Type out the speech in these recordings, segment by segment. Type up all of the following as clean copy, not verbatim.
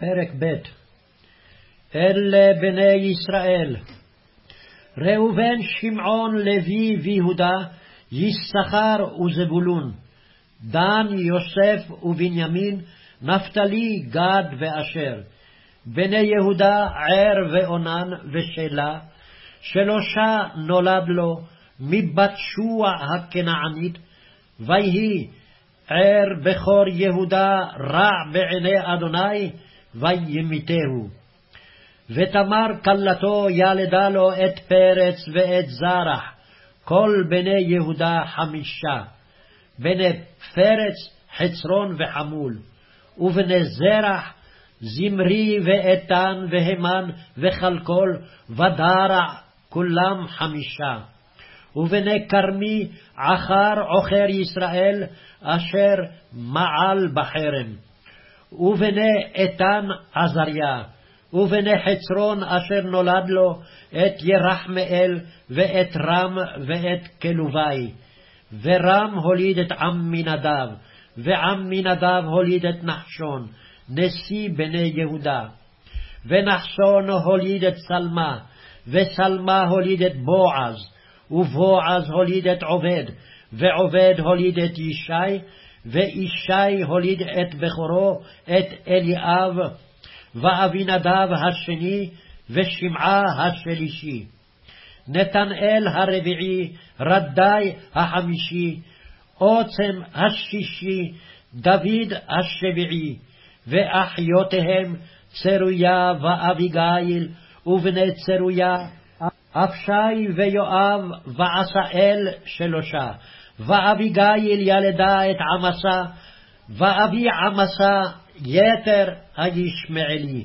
פרק ב'. אלה בני ישראל, ראובן, שמעון, לוי ויהודה, יששכר וזבולון, דן, יוסף ובנימין, נפתלי, גד ואשר. בני יהודה, ער ואונן ושלה, שלושה נולד לו מבת שוע הכנענית. ויהי ער בכור יהודה רע בעיני אדוני, וימיתהו. ותמר כלתו ילדה לו את פרץ ואת זרח, כל בני יהודה 5, בני פרץ חצרון וחמול, ובני זרח זמרי ואיתן והמן וחלקול ודרע, כולם 5. ובני כרמי עכר עוכר ישראל, אשר מעל בחרם. ובני איתן עזריה. ובני חצרון אשר נולד לו את ירחמאל ואת רם ואת כלובי. ורם הוליד את עמינדב, ועמינדב הוליד את נחשון, נשיא בני יהודה. ונחשון הוליד את סלמה, וסלמה הוליד את בועז, ובועז הוליד את עובד, ועובד הוליד את ישי, וישי הוליד את בכורו את אליאב, ואבינדב השני, ושמעה השלישי. נתנאל הרביעי, רדי החמישי, עוצם השישי, דוד השביעי, ואחיותיהם צרויה ואביגיל, ובני צרויה אבשי ויואב ועשאל 3. ואביגיל ילדה את עמסה, ואבי עמסה יתר הישמעאלי.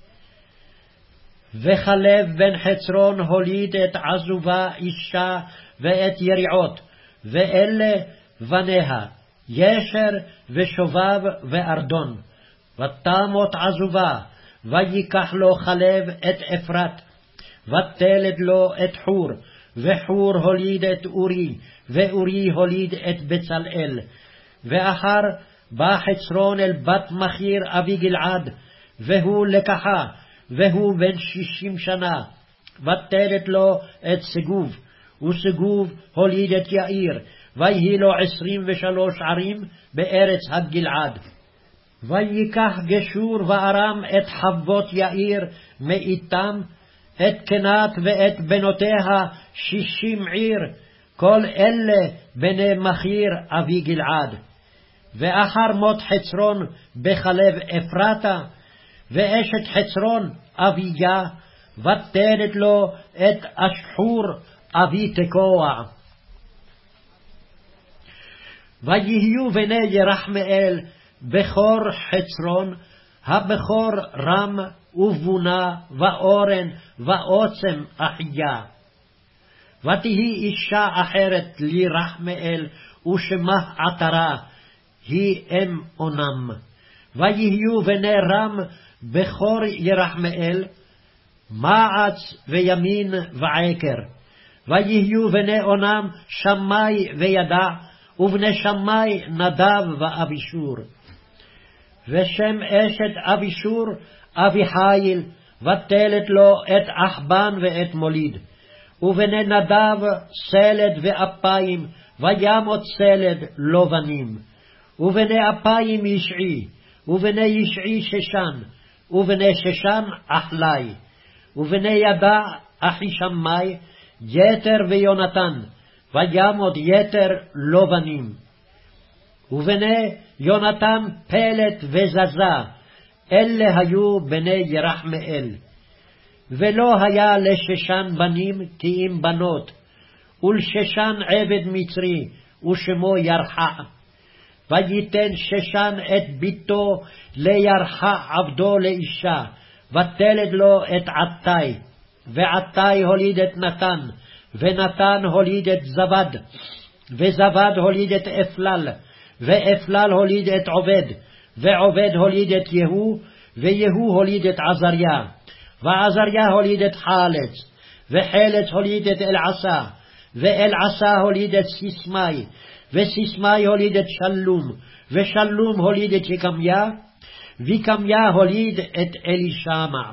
וכלב בן חצרון הוליד את עזובה אישה ואת יריעות, ואלה בניה, ישר ושובב וארדון. ותמות עזובה, ויקח לו כלב את אפרת, ותלד לו את חור, וחור הוליד את אורי, ואורי הוליד את בצלאל. ואחר בא חצרון אל בת מחיר אבי גלעד, והוא לקחה, והוא בן 60 שנה, ותלד לו את סגוב, וסגוב הוליד את יאיר, ויהי לו 23 ערים בארץ הגלעד. ויקח גשור וארם את חוות יאיר מאיתם, את קנת ואת בנותיה 60 עיר, כל אלה בני מחיר אבי גלעד. ואחר מות חצרון בחלב אפרתה, ואשת חצרון אביה, ותלד לו את אשחור אבי תקוע. ויהיו בני ירחמאל בכור חצרון, הבכור רם ובונה ואורן ועוצם אחיה. ותהי אישה אחרת לירחמאל, ושמה עטרה, היא אם אונם. ויהיו בני רם בכור ירחמאל, מעץ וימין ועקר. ויהיו בני אונם שמאי וידע, ובני שמאי נדב ואבישור. ושם אשת אבישור אביחיל, ותלד לו את אחבן ואת מוליד. ובני נדב סלד ואפיים, וימות סלד לא בנים. ובני אפיים ישעי, ובני ישעי ששן, ובני ששן אחלי. ובני ידע אחי שמאי, יתר ויונתן, וימות יתר לא בנים. ובני יונתן פלט וזזה, אלה היו בני ירחמאל. ולא היה לששן בנים כי אם בנות, ולששן עבד מצרי, ושמו ירחה. ויתן ששן את ביתו לירחה עבדו לאישה, ותלד לו את עתי. ועתי הוליד את נתן, ונתן הוליד את זבד, וזבד הוליד את אפלל, ואפלל הוליד את עובד, ועובד הוליד את יהוא, ויהוא הוליד את עזריה, ועזריה הוליד את חלץ, וחלץ הוליד את אלעשה, ואלעשה הוליד את סיסמאי, וסיסמאי הוליד את שלום, ושלום הוליד את יקמיה, ויקמיה הוליד את אלישמע.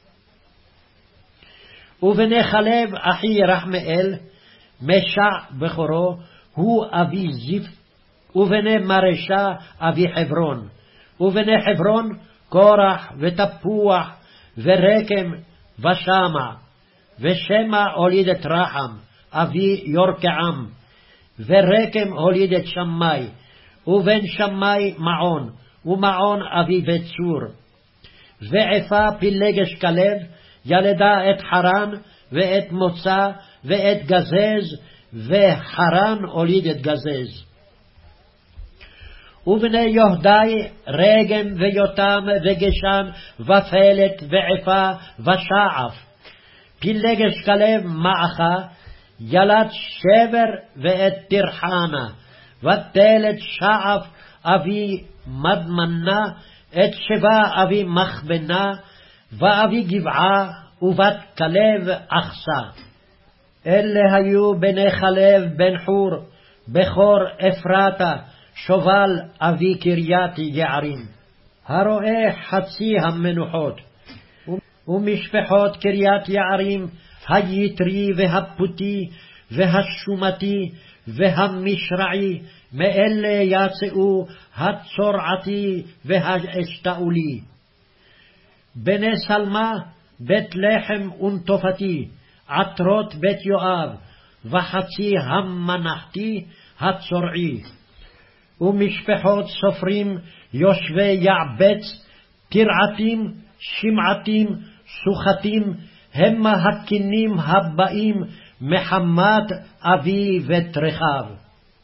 ובני חלב אחי ירחמאל, משע בכורו, הוא אבי זיף, ובני מרשה אבי חברון. ובני חברון, קורח ותפוח ורקם ושמע. ושמע הוליד את רחם, אבי יורקעם. ורקם הוליד את שמאי, ובן שמאי מעון, ומעון אבי בצור. ועפה פילגש כלב, ילדה את חרן, ואת מוצא, ואת גזז, וחרן הוליד את גזז. ובני יהודי, רגם ויותם וגשם, ופלט ועפה ושעף. פילגש כלב מעכה, ילד שבר ואת תרחנה, ותלת שעף אבי מדמנה, את שבה אבי מחבנה, ואבי גבעה, ובת כלב אחסה. אלה היו בני חלב בן חור, בכור אפרתה, שובל אבי קריית יערים. הרואה חצי המנוחות, ומשפחות קריית יערים, היתרי והפותי, והשומתי, והמשרעי, מאלה יצאו הצורעתי והאשתאולי. בני סלמה, בית לחם ונטופתי, עטרות בית יואב, וחצי המנחתי הצורעי. ומשפחות סופרים יושבי יעבץ, תרעתים, שמעתים, סוחתים, המה הכינים הבאים מחמת אבי ואת רחב.